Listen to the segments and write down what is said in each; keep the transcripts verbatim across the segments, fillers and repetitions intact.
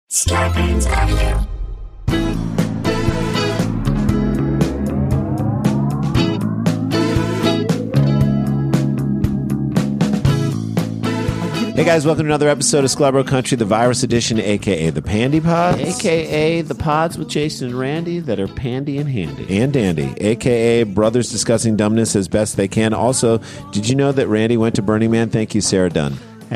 Scarpins Avenue. Hey guys, welcome to another episode of Scarborough Country, the virus edition, aka the Pandy Pods. A K A the pods with Jason and Randy that are pandy and handy. And Dandy, aka brothers discussing dumbness as best they can. Also, did you know that Randy went to Burning Man? Thank you, Sarah Dunn.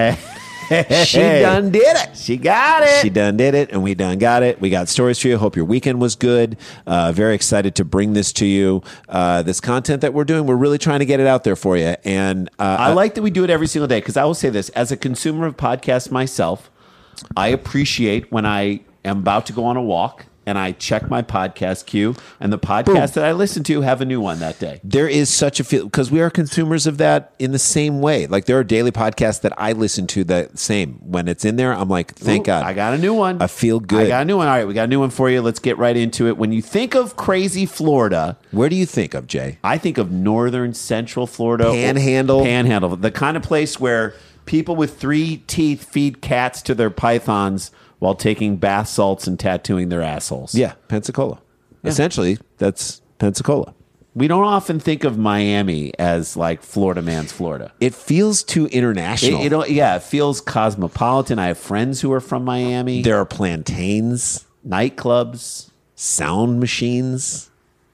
She done did it. She got it. She done did it, and we done got it. We got stories for you. Hope your weekend was good. Uh, very excited to bring this to you. Uh, this content that we're doing, we're really trying to get it out there for you. And uh, I like that we do it every single day because I will say this. As a consumer of podcasts myself, I appreciate when I am about to go on a walk and I check my podcast queue, and the podcasts that I listen to have a new one that day. There is such a feel, because we are consumers of that in the same way. Like, there are daily podcasts that I listen to the same. When it's in there, I'm like, thank Ooh, God. I got a new one. I feel good. I got a new one. All right, we got a new one for you. Let's get right into it. When you think of crazy Florida, Where do you think of, Jay? I think of northern central Florida. Panhandle? Panhandle. The kind of place where people with three teeth feed cats to their pythons while taking bath salts and tattooing their assholes. Yeah, Pensacola. Yeah. Essentially, that's Pensacola. We don't often think of Miami as like Florida man's Florida. It feels too international. It, it don't- yeah, it feels cosmopolitan. I have friends who are from Miami. There are plantains, Nightclubs. sound machines.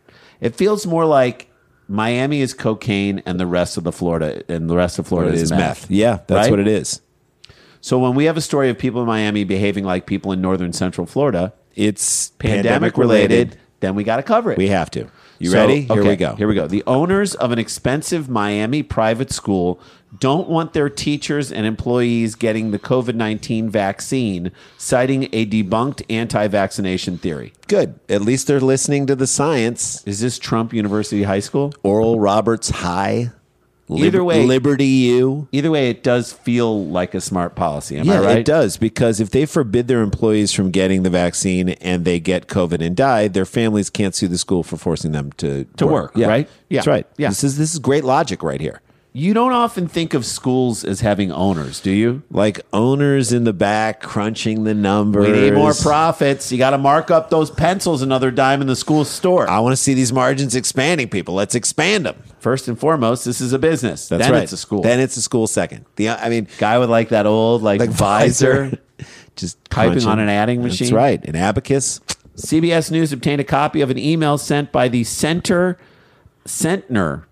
It feels more like Miami is cocaine and the rest of the Florida and the rest of Florida It is, is meth. meth. Yeah, that's Right? what it is. So when we have a story of people in Miami behaving like people in northern central Florida, It's pandemic related, then we got to cover it. We have to. You So, ready? Here okay, we go. Here we go. The owners of an expensive Miami private school don't want their teachers and employees getting the covid nineteen vaccine, citing a debunked anti-vaccination theory. Good. At least they're listening to the science. Is this Trump University High School? Oral Roberts High. Either way- Liberty U. Either way, it does feel like a smart policy. Am Yeah, I right? it does, because if they forbid their employees from getting the vaccine and they get COVID and die, their families can't sue the school for forcing them to To work, Yeah. right? Yeah. That's right. Yeah. This is this is great logic right here. You don't often think of schools as having owners, do you? Like owners in the back crunching the numbers. We need more profits. You got to mark up those pencils another dime in the school store. I want to see these margins expanding, people. Let's expand them. First and foremost, this is a business. That's then right. it's a school. Then it's a school second. The I mean, Guy with like that old like, like visor, visor, just typing crunching. on an adding machine. That's right. An abacus. C B S News obtained a copy of an email sent by the Center Centner.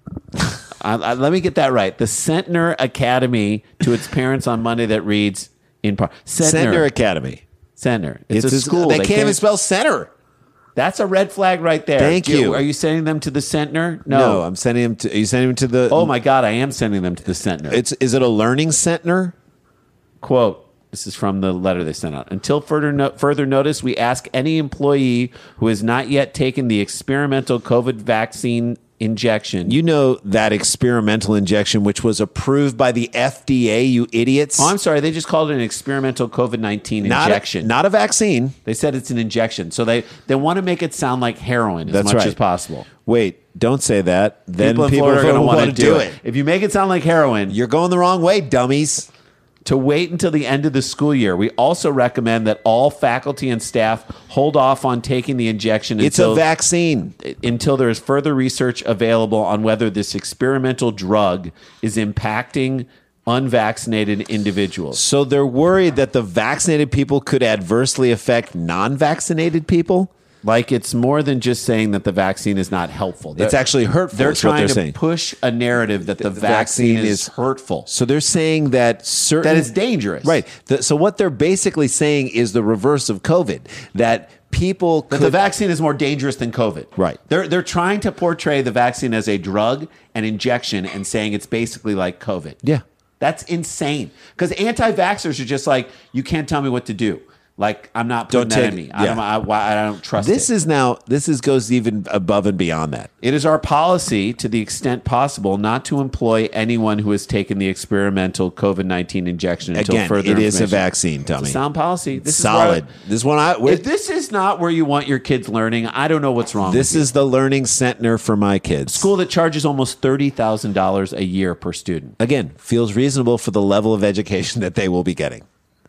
I, I, let me get that right. The Centner Academy to its parents on Monday that reads in part Center Academy. Centner. It's, It's a a- school. They, can't even spell center. That's a red flag right there. Thank Do you. Are you sending them to the Centner? No. No, I'm sending him to. Are you sending him to the? Oh my God, I am sending them to the Centner. It's is it a learning center? Quote, this is from the letter they sent out. Until further no- further notice, we ask any employee who has not yet taken the experimental COVID vaccine injection. You know that experimental injection, which was approved by the F D A. You idiots! Oh, I'm sorry. They just called it an experimental COVID nineteen not injection. A, not a vaccine. They said it's an injection. So they, they want to make it sound like heroin as That's much right. as possible. Wait, don't say that. Then People in people, Florida are going to want want to do it. If you make it sound like heroin, You're going the wrong way, dummies. to wait until the end of the school year. We also recommend that all faculty and staff hold off on taking the injection It's until a vaccine. until there is further research available on whether this experimental drug is impacting unvaccinated individuals. So they're worried that the vaccinated people could adversely affect non-vaccinated people. Like, it's more than just saying that the vaccine is not helpful. It's They're- actually hurtful. They're is what trying they're to saying. push a narrative that the, The vaccine, vaccine is, is- hurtful. So they're saying that certain That it's dangerous. right? The, so what they're basically saying is the reverse of COVID. That people That could the vaccine is more dangerous than COVID. Right. They're they're trying to portray the vaccine as a drug, an injection, and saying it's basically like COVID. Yeah. That's insane. Because anti-vaxxers are just like, you can't tell me what to do. Like, I'm not putting Don't that take- in me. I, yeah. don't, I, why- I don't trust This it. is now. This is goes even above and beyond that. It is our policy, to the extent possible, not to employ anyone who has taken the experimental COVID nineteen injection until Again, further it is a information. vaccine, It's a Tommy. sound policy. This Solid. Is where This one. I. I, if this is not where you want your kids learning, I don't know what's wrong. This with is the learning center for my kids. you. School that charges almost thirty thousand dollars a year per student. Again, feels reasonable for the level of education that they will be getting.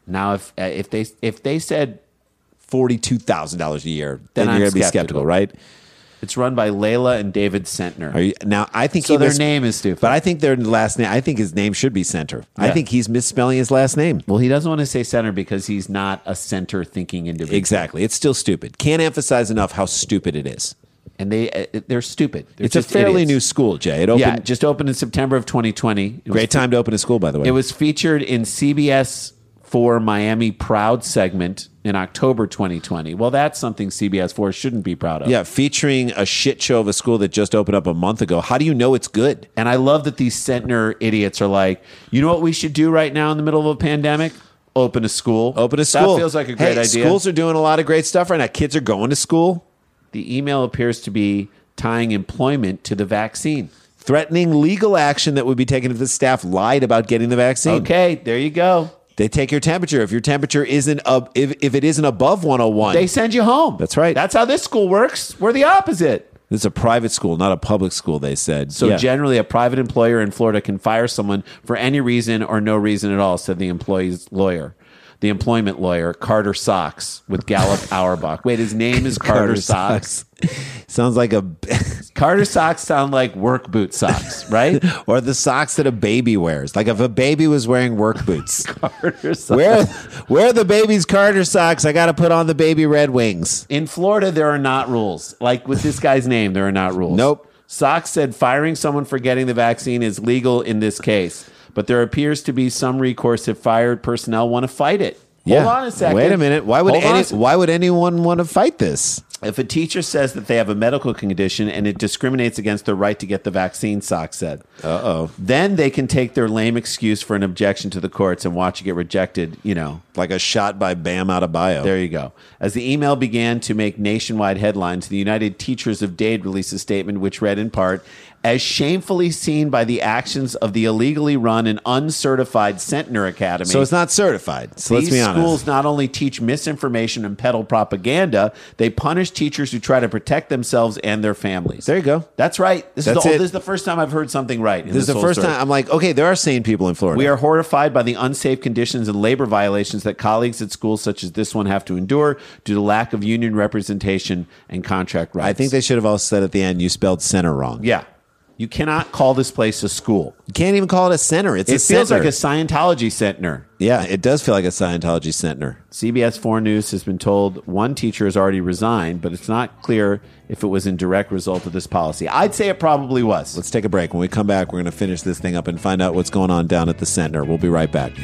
Now, if uh, if they if they said forty-two thousand dollars a year, then, Then you're I'm going to be skeptical. skeptical, right? it's run by Layla and David Sentner, Are you, now, I think so he their mis- name is stupid. But I think their last name, I think his name should be Center. I Yeah. think he's misspelling his last name. well, he doesn't want to say center because he's not a center thinking individual. Exactly. It's still stupid. Can't emphasize enough how stupid it is. And they uh, they're stupid. They're It's a just fairly idiots. new school, Jay. It opened. Yeah, just opened in September of twenty twenty. It was Great time to open a school, by the way. It was featured in C B S four Miami Proud segment in October twenty twenty. Well, that's something C B S four shouldn't be proud of. Yeah, featuring a shit show of a school that just opened up a month ago. How do you know it's good? And I love that these Sentner idiots are like, you know what we should do right now in the middle of a pandemic? Open a school. Open a school. That feels like a great hey, idea. Schools are doing a lot of great stuff right now. Kids are going to school. The email appears to be tying employment to the vaccine. Threatening legal action that would be taken if the staff lied about getting the vaccine. Okay, there you go. They take your temperature. If your temperature isn't up, if, if it isn't above one oh one, They send you home. That's right. That's how this school works. We're the opposite. This is a private school, not a public school, they said. So Yeah. generally, a private employer in Florida can fire someone for any reason or no reason at all, said the employee's lawyer. The employment lawyer, Carter Socks, with Gallup Auerbach. Wait, his name is Carter, Socks. Sounds like a Carter Socks sound like work boot socks, right? or the socks that a baby wears. Like if a baby was wearing work boots. Carter Socks. Where where are the baby's Carter socks? I got to put on the baby Red Wings. In Florida, there are not rules. Like with this guy's name, there are not rules. Nope. Socks said firing someone for getting the vaccine is legal in this case, but there appears to be some recourse if fired personnel want to fight it. Yeah. Hold on a second. Wait a minute. Why would Hold on any, a sec- why would anyone want to fight this? If a teacher says that they have a medical condition and it discriminates against their right to get the vaccine, Socks said. Uh-oh. Then they can take their lame excuse for an objection to the courts and watch it get rejected, you know. Like a shot by Bam out of bio. There you go. As the email began to make nationwide headlines, the United Teachers of Dade released a statement which read in part, as shamefully seen by the actions of the illegally run and uncertified Sentner Academy. So it's not certified. So let's These be honest. schools not only teach misinformation and peddle propaganda, they punish teachers who try to protect themselves and their families. There you go. That's right. This, That's is, the, it. this is the first time I've heard something right. in This is the whole first story. time I'm like, okay, there are sane people in Florida. We are horrified by the unsafe conditions and labor violations that colleagues at schools such as this one have to endure due to lack of union representation and contract rights. I think they should have also said at the end, you spelled center wrong. Yeah. You cannot call this place a school. You can't even call it a center. It's It a feels center. like a Scientology center. Yeah, it does feel like a Scientology center. C B S four News has been told one teacher has already resigned, but it's not clear if it was in direct result of this policy. I'd say it probably was. Let's take a break. When we come back, we're going to finish this thing up and find out what's going on down at the center. We'll be right back.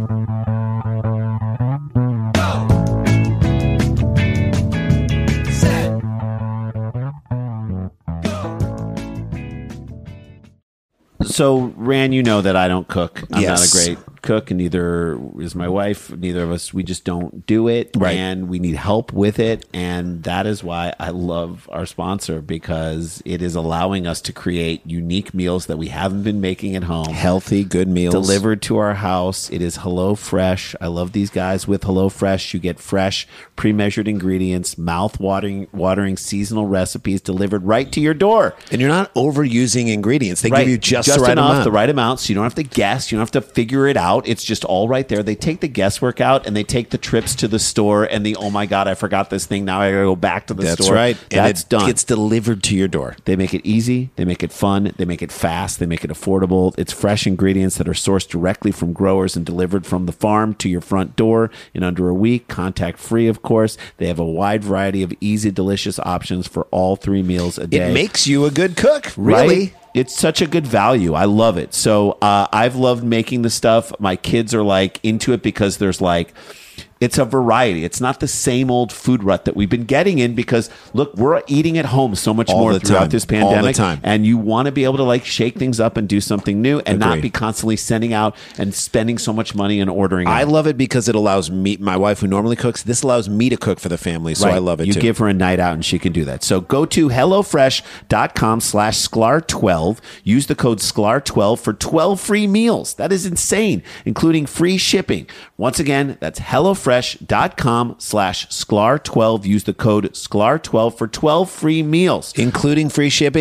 So, Rand, you know that I don't cook. I'm Yes. not a great cook, and neither is my wife. Neither of us, we just don't do it. Right. And we need help with it. And that is why I love our sponsor, because it is allowing us to create unique meals that we haven't been making at home. Healthy, good meals. Delivered to our house. It is HelloFresh. I love these guys with HelloFresh. You get fresh, pre-measured ingredients, mouth-watering watering seasonal recipes delivered right to your door. And you're not overusing ingredients. They Right. give you just, the right enough, amount. the right amount, so you don't have to guess. You don't have to figure it out. It's just all right there. They take the guesswork out, and they take the trips to the store and the, oh my God, I forgot this thing. Now I gotta go back to the That's store. right. And That's it done. gets delivered to your door. They make it easy. They make it fun. They make it fast. They make it affordable. It's fresh ingredients that are sourced directly from growers and delivered from the farm to your front door in under a week. Contact free, of course. They have a wide variety of easy, delicious options for all three meals a day. It makes you a good cook. Really? Right? It's such a good value. I love it. So uh, I've loved making the stuff. My kids are like into it because there's like, it's a variety. It's not the same old food rut that we've been getting in because, look, we're eating at home so much All more the throughout time. this All the pandemic. time. And you want to be able to like shake things up and do something new and not Agree. be constantly sending out and spending so much money and ordering I out. love it because it allows me, my wife who normally cooks, this allows me to cook for the family. So Right. I love it You too. give her a night out and she can do that. So go to HelloFresh.com slash Sklar12. Use the code Sklar twelve for twelve free meals. That is insane, including free shipping. Once again, that's HelloFresh.com slash Sklar twelve. Use the code Sklar twelve for twelve free meals. including free shipping.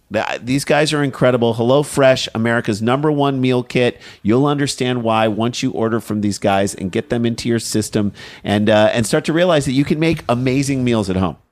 The- These guys are incredible. HelloFresh, America's number one meal kit. You'll understand why once you order from these guys and get them into your system and uh, and start to realize that you can make amazing meals at home.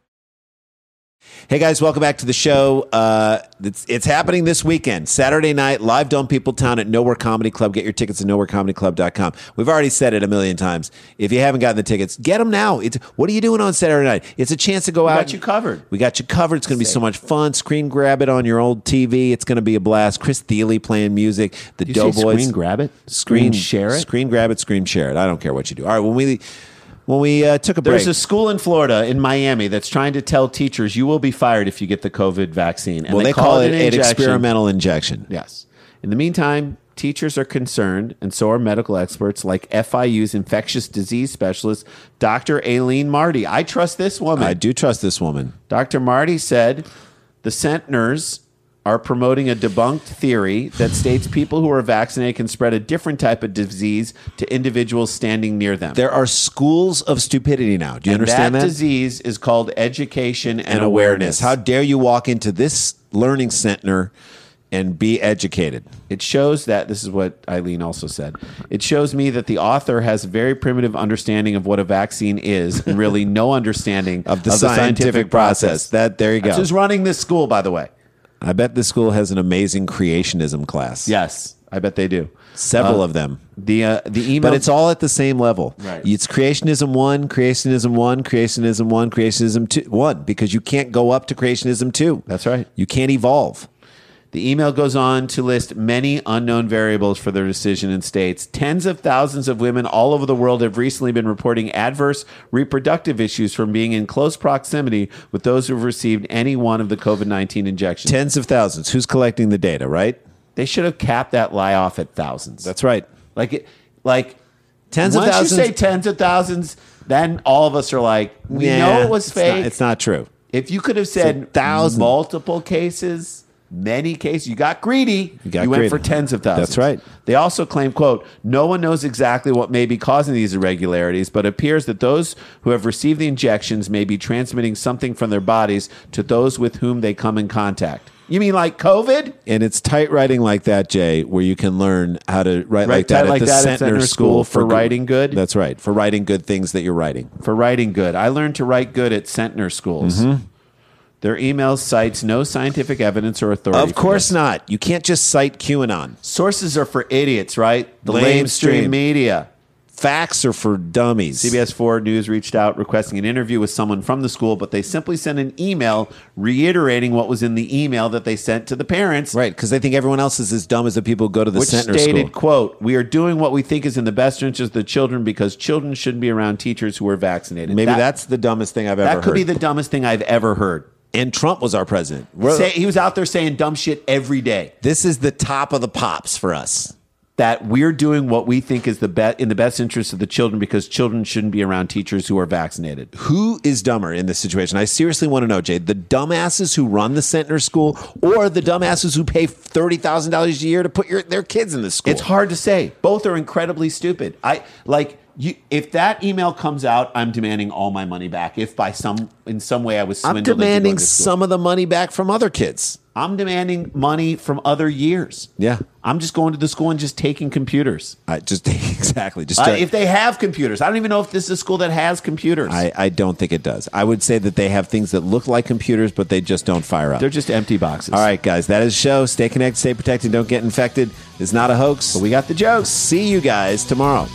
Hey guys, welcome back to the show. Uh, it's, it's happening this weekend, Saturday night, live Dome People Town at Nowhere Comedy Club. Get your tickets at nowhere comedy club dot com. We've already said it a million times. If you haven't gotten the tickets, get them now. It's, what are you doing on Saturday night? It's a chance to go We out. got you covered. We got you covered. It's going to be so much fun. Screen grab it on your old T V. It's going to be a blast. Chris Thiele playing music. The You say Doughboys. screen grab it? Screen share it? Screen grab it. Screen share it. I don't care what you do. All right. When we when we uh, took a break, There's a school in Florida, in Miami, that's trying to tell teachers you will be fired if you get the COVID vaccine. And well, they, call, it an an injection. experimental injection. Yes. In the meantime, teachers are concerned, and so are medical experts like F I U's infectious disease specialist, Doctor Aileen Marty. I trust this woman. I do trust this woman. Doctor Marty said the centenars are promoting a debunked theory that states people who are vaccinated can spread a different type of disease to individuals standing near them. There are schools of stupidity now. Do you and understand that, that? disease is called education and, and awareness. How dare you walk into this learning center and be educated? It shows that, this is what Eileen also said, it shows me that the author has a very primitive understanding of what a vaccine is and really no understanding Of the scientific process. That- there you go. That's who's running this school, by the way. I bet this school has an amazing creationism class. Yes, I bet they do. Several Uh, of them. The uh, the email, But it's all at the same level. Right. It's creationism one, creationism one, creationism one, creationism two, one, because you can't go up to creationism two. That's right. You can't evolve. The email goes on to list many unknown variables for their decision and states tens of thousands of women all over the world have recently been reporting adverse reproductive issues from being in close proximity with those who have received any one of the COVID nineteen injections. Tens of thousands. Who's collecting the data, right? They should have capped that lie off at thousands. That's right. Like, it, like Tens of once thousands. you say tens of thousands, then all of us are like, we Yeah, know it was it's fake. Not, it's not true. If you could have said thousands. multiple cases, many cases, you got greedy. You got went greedy. for tens of thousands. That's right. They also claim, quote, no one knows exactly what may be causing these irregularities, but it appears that those who have received the injections may be transmitting something from their bodies to those with whom they come in contact. You mean like COVID? And it's tight writing like that, Jay, where you can learn how to write Right, like that tight at like the that at Centner Centner School School for good- writing good? That's right. For writing good things that you're writing. For writing good. I learned to write good at Centner schools. Mm-hmm. Their email cites no scientific evidence or authority. Of for course this. not. You can't just cite QAnon. Sources are for idiots, right? The Lamestream. lamestream media. Facts are for dummies. C B S four News reached out requesting an interview with someone from the school, but they simply sent an email reiterating what was in the email that they sent to the parents. Right, because they think everyone else is as dumb as the people who go to the Which Centner stated, School. quote, we are doing what we think is in the best interest of the children because children shouldn't be around teachers who are vaccinated. Maybe That- that's the dumbest thing I've ever That heard. could be the dumbest thing I've ever heard. and Trump was our president. We're- Say, he was out there saying dumb shit every day. this is the top of the pops for us. That we're doing what we think is the be- in the best interest of the children because children shouldn't be around teachers who are vaccinated. Who is dumber in this situation? I seriously want to know, Jay. The dumbasses who run the Centner School or the dumbasses who pay thirty thousand dollars a year to put your, their kids in the school? It's hard to say. Both are incredibly stupid. I like you. If that email comes out, I'm demanding all my money back. If by some in some way I was I'm swindled, into demanding going to school. some of the money back from other kids. I'm demanding money from other years. Yeah. I'm just going to the school and just taking computers. I just exactly just Uh, start- if they have computers, I don't even know if this is a school that has computers. I, I don't think it does. I would say that they have things that look like computers, but they just don't fire up. They're just empty boxes. All right, guys, that is the show. Stay connected, stay protected, don't get infected. It's not a hoax. But we got the jokes. See you guys tomorrow.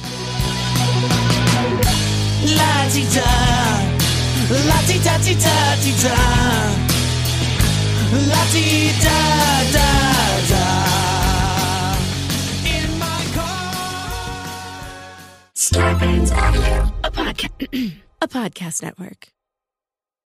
La-ti-da, la-ti-da-ti-da-ti-da, la-ti-da-da-da. In my car. Starbane's Audio, a podcast, a podcast network.